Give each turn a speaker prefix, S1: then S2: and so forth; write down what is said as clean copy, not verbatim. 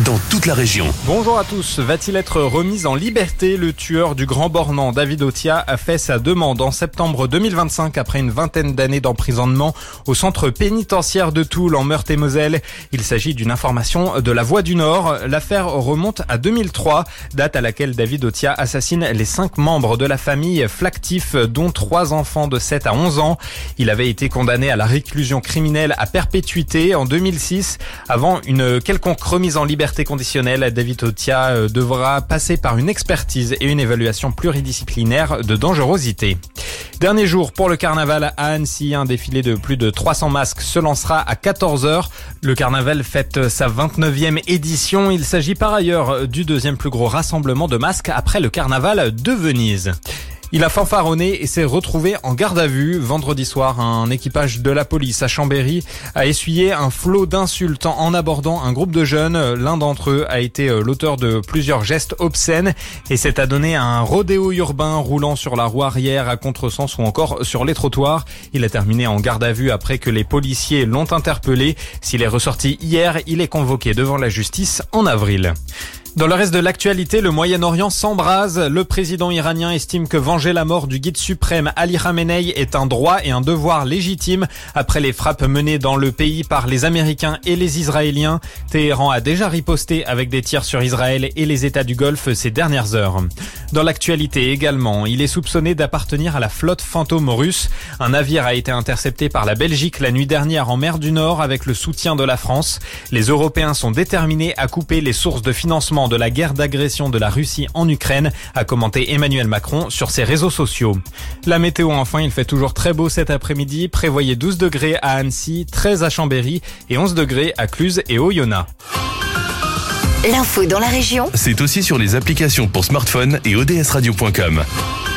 S1: dans toute la région.
S2: Bonjour à tous. Va-t-il être remis en liberté? Le tueur du Grand Bornand, David Otia, a fait sa demande en septembre 2025 après une vingtaine d'années d'emprisonnement au centre pénitentiaire de Toul en Meurthe-et-Moselle. Il s'agit d'une information de La Voix du Nord. L'affaire remonte à 2003, date à laquelle David Otia assassine les 5 membres de la famille Flactif, dont 3 enfants de 7 à 11 ans. Il avait été condamné à la réclusion criminelle à perpétuité en 2006. Avant une quelconque remise en liberté conditionnelle, David Otia devra passer par une expertise et une évaluation pluridisciplinaire de dangerosité. Dernier jour pour le carnaval à Annecy. Un défilé de plus de 300 masques se lancera à 14h. Le carnaval fête sa 29e édition. Il s'agit par ailleurs du deuxième plus gros rassemblement de masques après le carnaval de Venise. Il a fanfaronné et s'est retrouvé en garde à vue. Vendredi soir, un équipage de la police à Chambéry a essuyé un flot d'insultes en abordant un groupe de jeunes. L'un d'entre eux a été l'auteur de plusieurs gestes obscènes et s'est adonné à un rodéo urbain roulant sur la roue arrière à contresens ou encore sur les trottoirs. Il a terminé en garde à vue après que les policiers l'ont interpellé. S'il est ressorti hier, il est convoqué devant la justice en avril. Dans le reste de l'actualité, le Moyen-Orient s'embrase. Le président iranien estime que venger la mort du guide suprême Ali Khamenei est un droit et un devoir légitime après les frappes menées dans le pays par les Américains et les Israéliens. Téhéran a déjà riposté avec des tirs sur Israël et les États du Golfe ces dernières heures. Dans l'actualité également, il est soupçonné d'appartenir à la flotte fantôme russe. Un navire a été intercepté par la Belgique la nuit dernière en mer du Nord avec le soutien de la France. Les Européens sont déterminés à couper les sources de financement de la guerre d'agression de la Russie en Ukraine, a commenté Emmanuel Macron sur ses réseaux sociaux. La météo enfin, il fait toujours très beau cet après-midi. Prévoyez 12 degrés à Annecy, 13 à Chambéry et 11 degrés à Cluse et Oyonnax.
S3: L'info dans la région,
S1: C'est aussi sur les applications pour smartphone et odsradio.com.